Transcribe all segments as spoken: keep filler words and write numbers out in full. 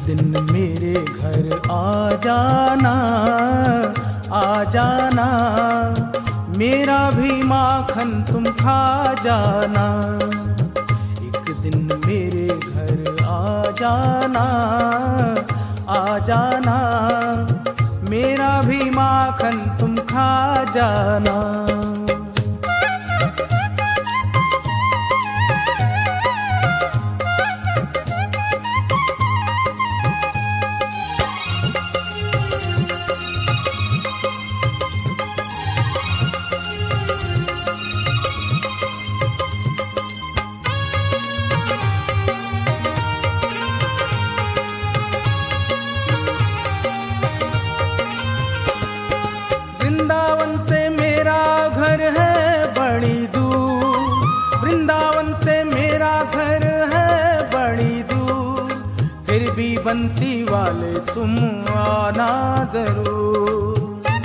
दिन मेरे घर आ जाना, आ जाना, मेरा भी माखन तुम खा जाना। एक दिन मेरे घर आ जाना, आ जाना, मेरा भी माखन तुम खा जाना। वृंदावन से मेरा घर है बड़ी दूर, वृंदावन से मेरा घर है बड़ी दूर, फिर भी बंसी वाले तुम आना जरूर।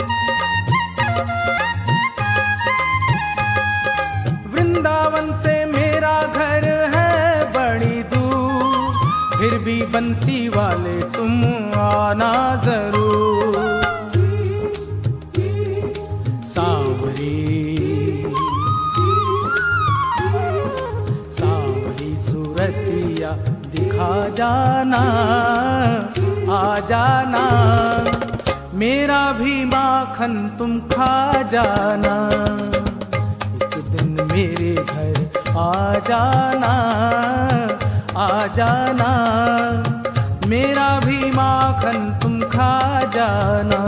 वृंदावन से मेरा घर है बड़ी दूर, फिर भी बंसी वाले तुम आना जरूर। सांवरी सांवरी सूरतिया दिखा जाना, आ जाना, मेरा भी माखन तुम खा जाना। एक दिन मेरे घर आ जाना, आ जाना, मेरा भी माखन तुम खा जाना।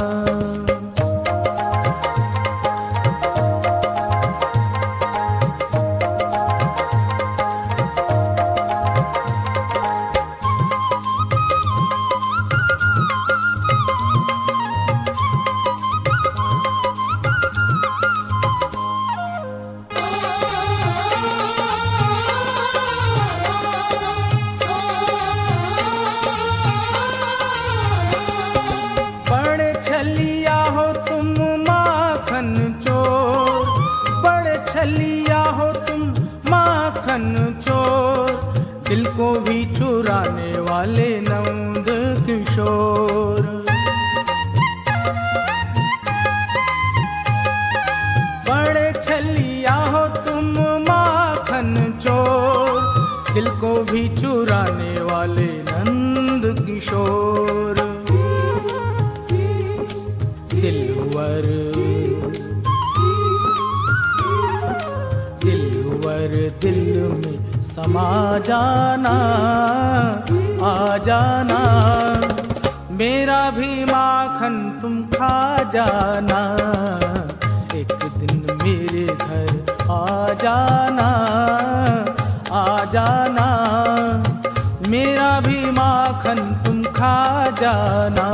छलिया हो तुम माखन चोर, बड़े छलिया हो तुम माखन चोर, दिल को भी चुराने वाले नंद किशोर। बड़े छलिया हो तुम माखन चोर, दिल को भी चुराने वाले नंद किशोर। दिलवर दिलवर दिल में समा जाना, आ जाना, मेरा भी माखन तुम खा जाना। एक दिन मेरे घर आ जाना, आ जाना, मेरा भी माखन तुम खा जाना।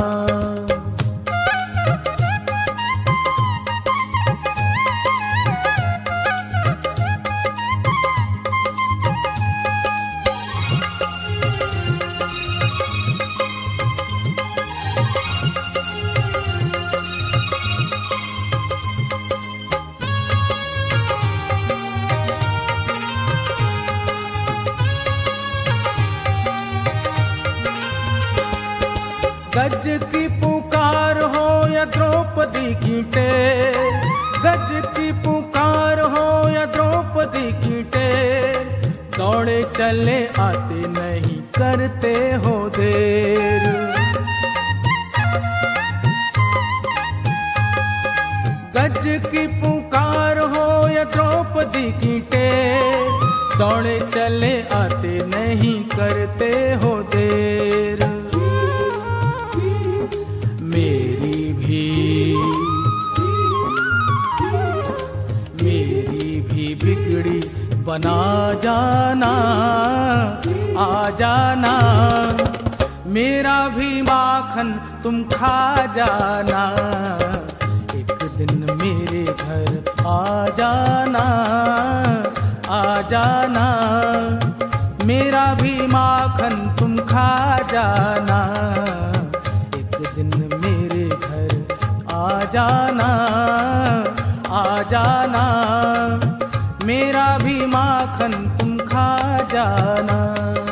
गज की पुकार हो या द्रौपदी की टेर, गज की पुकार हो या द्रौपदी की टेर, दौड़े चले आते नहीं करते हो देर। गज की पुकार हो या द्रौपदी की टेर, दौड़े चले आते नहीं करते हो देर। मेरी भी मेरी भी बिगड़ी बना जाना, आ जाना, मेरा भी माखन तुम खा जाना। एक दिन मेरे घर आ जाना, आ जाना, मेरा भी माखन तुम खा जाना। एक दिन मेरे घर आ जाना, आ जाना, मेरा भी माखन तुम खा जाना।